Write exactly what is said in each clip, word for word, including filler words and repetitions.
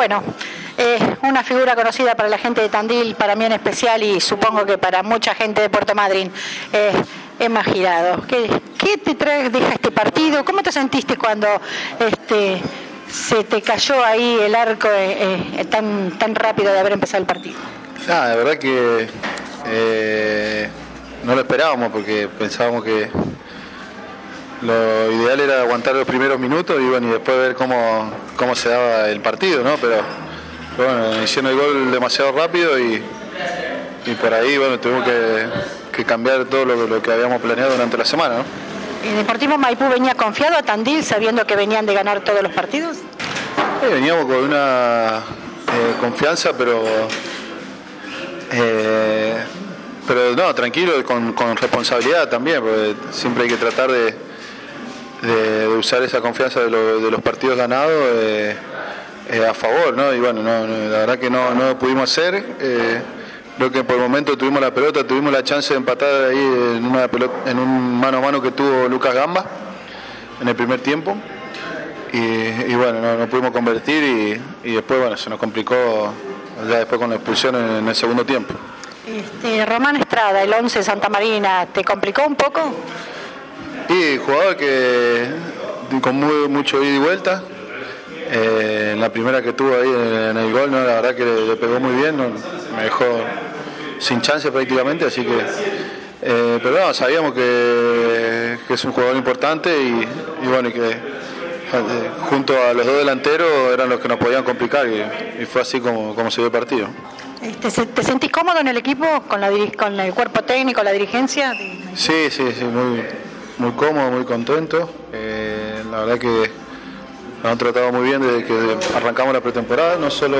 bueno, eh, una figura conocida para la gente de Tandil, para mí en especial y supongo que para mucha gente de Puerto Madryn, eh, Emma Girado. ¿Qué, qué te trae, deja este partido? ¿Cómo te sentiste cuando este, se te cayó ahí el arco eh, eh, tan, tan rápido de haber empezado el partido? Ah, de verdad que eh, no lo esperábamos porque pensábamos que lo ideal era aguantar los primeros minutos y bueno y después ver cómo, cómo se daba el partido, ¿no? Pero, pero bueno, hicieron el gol demasiado rápido y, y por ahí bueno tuvimos que, que cambiar todo lo, lo que habíamos planeado durante la semana, ¿no? ¿El Deportivo Maipú venía confiado a Tandil sabiendo que venían de ganar todos los partidos? Sí, veníamos con una eh, confianza, pero eh, pero no, tranquilo, con, con responsabilidad también, porque siempre hay que tratar de De, de usar esa confianza de, lo, de los partidos ganados eh, eh, a favor, ¿no? Y bueno, no, no, la verdad que no, no lo pudimos hacer. Eh, creo que por el momento tuvimos la pelota, tuvimos la chance de empatar ahí en, una pelota, en un mano a mano que tuvo Lucas Gamba en el primer tiempo. Y, y bueno, no, no pudimos convertir y, y después bueno se nos complicó ya después con la expulsión en, en el segundo tiempo. Este, Román Estrada, el once de Santa Marina, ¿te complicó un poco? Y jugador que con muy, mucho ida y vuelta, eh, en la primera que tuvo ahí en, en el gol, ¿no? La verdad que le, le pegó muy bien, ¿no? Me dejó sin chance prácticamente, así que, eh, pero no, sabíamos que, que es un jugador importante y, y bueno, y que eh, junto a los dos delanteros eran los que nos podían complicar y, y fue así como, como se dio el partido. ¿Te, ¿Te sentís cómodo en el equipo, con, la, con el cuerpo técnico, la dirigencia? Sí, sí, sí, muy... muy cómodo, muy contento. Eh, la verdad que nos han tratado muy bien desde que arrancamos la pretemporada, no solo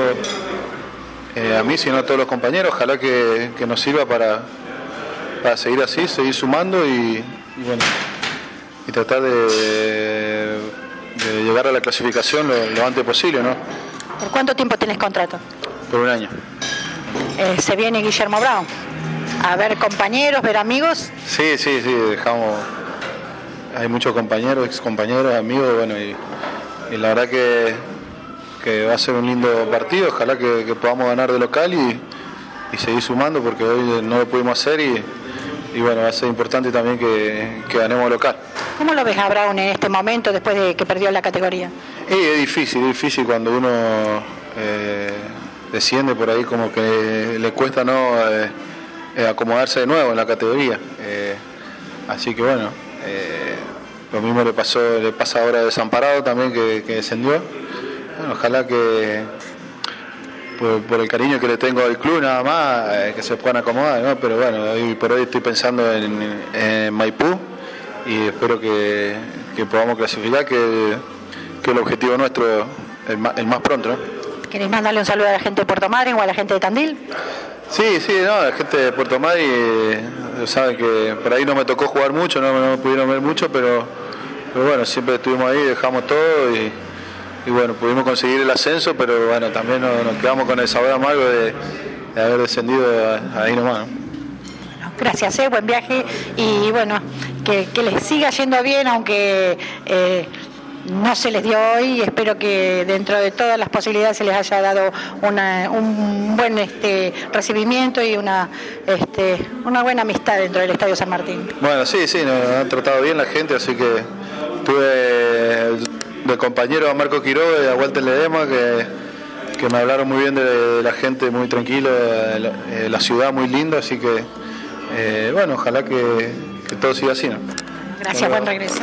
eh, a mí, sino a todos los compañeros. Ojalá que, que nos sirva para, para seguir así, seguir sumando y, y, bueno, y tratar de, de llegar a la clasificación lo, lo antes posible, ¿no? ¿Por cuánto tiempo tienes contrato? Por un año. Eh, ¿Se viene Guillermo Brown? ¿A ver compañeros, ver amigos? Sí, sí, sí, dejamos... Hay muchos compañeros, ex compañeros, amigos, bueno, y, y la verdad que, que va a ser un lindo partido, ojalá que, que podamos ganar de local y, y seguir sumando porque hoy no lo pudimos hacer y, y bueno, va a ser importante también que, que ganemos local. ¿Cómo lo ves a Brown en este momento después de que perdió la categoría? Y es difícil, es difícil cuando uno eh, desciende por ahí como que le cuesta no eh, acomodarse de nuevo en la categoría, eh, así que bueno. Eh, lo mismo le pasó, le pasa ahora a Desamparado también que, que descendió. Bueno, ojalá que por, por el cariño que le tengo al club nada más eh, que se puedan acomodar, ¿no? Pero bueno, hoy por hoy estoy pensando en, en Maipú y espero que, que podamos clasificar, que, que el objetivo nuestro el más, el más pronto, ¿no? ¿Querés mandarle un saludo a la gente de Puerto Madryn o a la gente de Tandil? Sí, sí, no, la gente de Puerto Madryn eh, saben que por ahí no me tocó jugar mucho, no, no me pudieron ver mucho, pero, pero bueno, siempre estuvimos ahí, dejamos todo y, y bueno, pudimos conseguir el ascenso, pero bueno, también nos, nos quedamos con el sabor amargo de, de haber descendido ahí nomás, ¿no? Bueno, gracias, eh, buen viaje y bueno, que, que les siga yendo bien, aunque... Eh, no se les dio hoy y espero que dentro de todas las posibilidades se les haya dado una, un buen este, recibimiento y una, este, una buena amistad dentro del Estadio San Martín. Bueno, sí, sí, nos han tratado bien la gente, así que tuve de compañero a Marco Quiroga y a Walter Ledema que, que me hablaron muy bien de, de la gente, muy tranquilo, la, la ciudad muy linda, así que eh, bueno, ojalá que, que todo siga así, ¿no? Gracias, buen regreso.